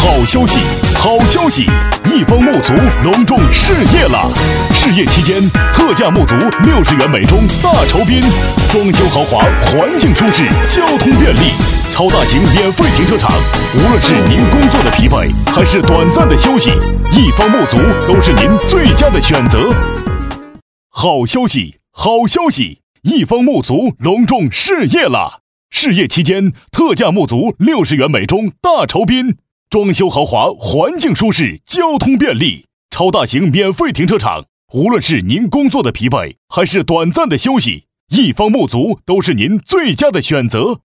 好消息，好消息！一方木足隆重试业了！试业期间，特价木足60元每中大酬宾，装修豪华，环境舒适，交通便利，超大型免费停车场。无论是您工作的疲惫，还是短暂的休息，一方木足都是您最佳的选择。好消息，好消息！一方木足隆重试业了！试业期间，特价木足60元每中大酬宾。装修豪华，环境舒适，交通便利，超大型免费停车场。无论是您工作的疲惫，还是短暂的休息，一方木足都是您最佳的选择。